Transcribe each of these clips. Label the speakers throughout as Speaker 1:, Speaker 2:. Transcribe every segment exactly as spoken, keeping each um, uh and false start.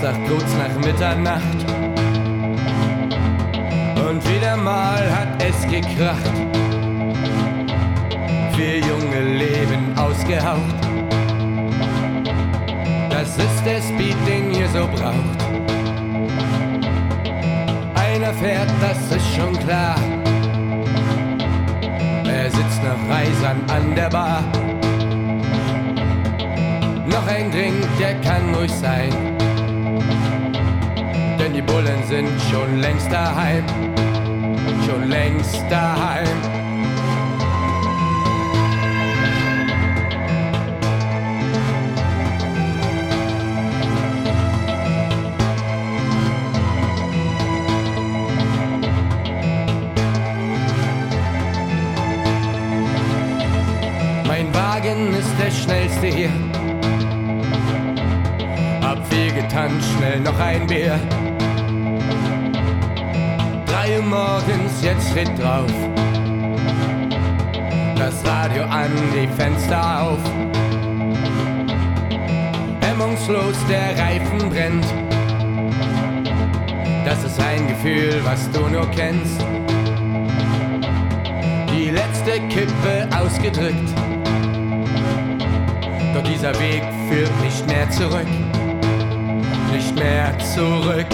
Speaker 1: Samstag kurz nach Mitternacht und wieder mal hat es gekracht. Vier junge Leben ausgehaucht. Das ist der Speed, den ihr so braucht. Einer fährt, das ist schon klar. Er sitzt noch eisern an der Bar. Noch ein Drink, der kann ruhig sein, denn die Bullen sind schon längst daheim. Schon längst daheim. Mein Wagen ist der schnellste hier. Hab viel getan, schnell noch ein Bier. Drei Uhr morgens, jetzt tritt drauf. Das Radio an, die Fenster auf. Hemmungslos, der Reifen brennt. Das ist ein Gefühl, was du nur kennst. Die letzte Kippe ausgedrückt. Doch dieser Weg führt nicht mehr zurück. Nicht mehr zurück.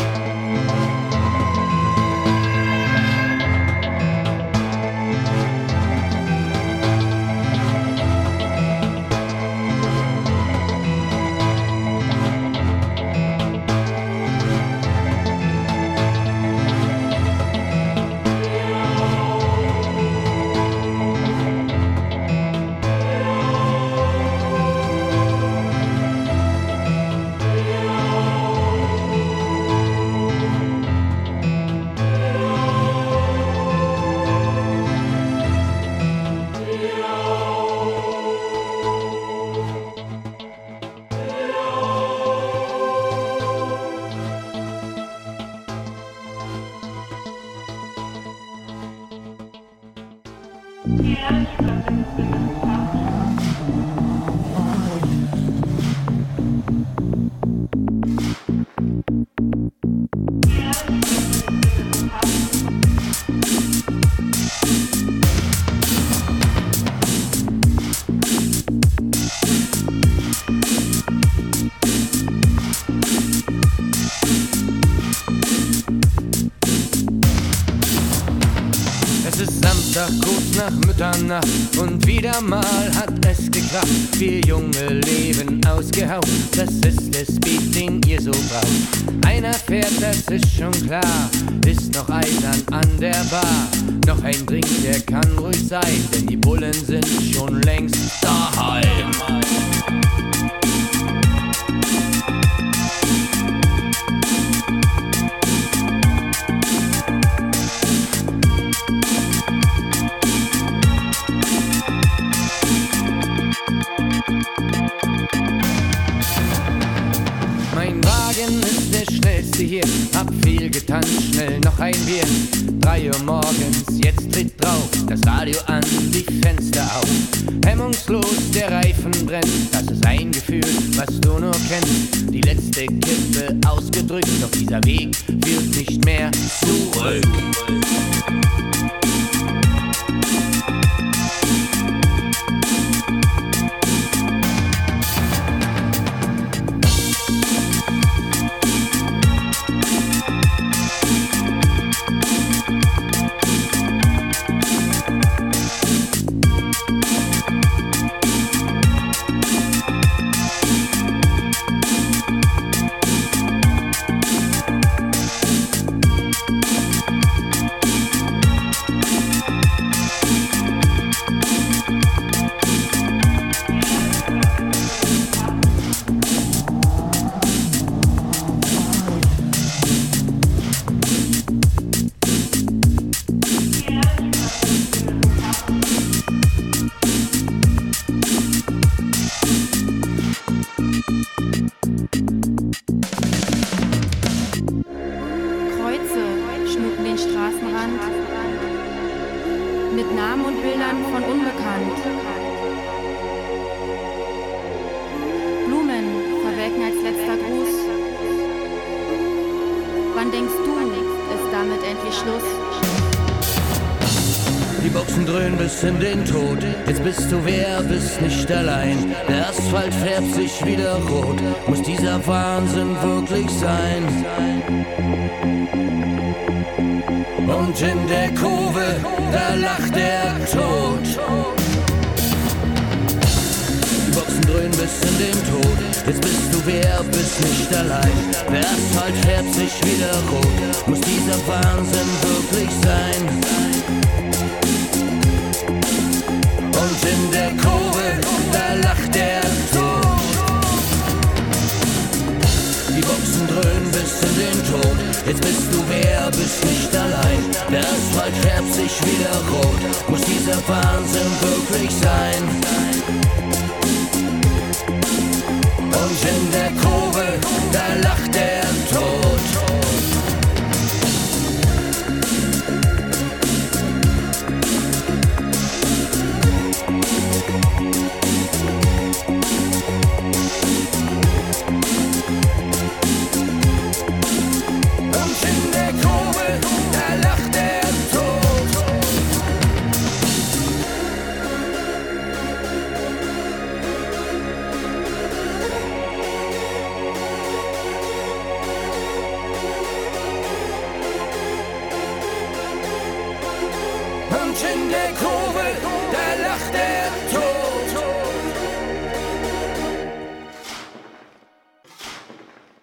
Speaker 1: Kurz nach Mitternacht und wieder mal hat es gekracht. Vier junge Leben ausgehaucht, das ist der Speed, den ihr so braucht. Einer fährt, das ist schon klar, ist noch eisern an der Bar. Noch ein Drink, der kann ruhig sein, denn die Bullen sind schon längst daheim. Hier, hab viel getan, schnell noch ein Bier. Drei Uhr morgens, jetzt tritt drauf, das Radio an, die Fenster auf. Hemmungslos, der Reifen brennt, das ist ein Gefühl, was du nur kennst. Die letzte Kippe ausgedrückt, doch dieser Weg führt nicht mehr zurück.
Speaker 2: mit Namen und Bildern von Unbekannt. Blumen verwelken als letzter Gruß. Wann denkst du, ist damit endlich Schluss?
Speaker 1: Die Boxen dröhnen bis in den Tod. Jetzt bist du wer, bist nicht allein. Der Asphalt färbt sich wieder rot. Muss dieser Wahnsinn wirklich sein? Und in der Kurve, da lacht der Tod. Die Boxen dröhnen bis in den Tod. Jetzt bist du wer, bist nicht allein. Der Asphalt färbt sich wieder rot. Muss dieser Wahnsinn wirklich sein? Und in der Kurve, da lacht der Tod. Die Boxen dröhnen bis in den Tod. Jetzt bist du wer, bist nicht allein. Der Asphalt färbt sich wieder rot. Muss dieser Wahnsinn wirklich sein? Und in der Kurve, da lacht der Tod. Und in der Kurve, da lacht der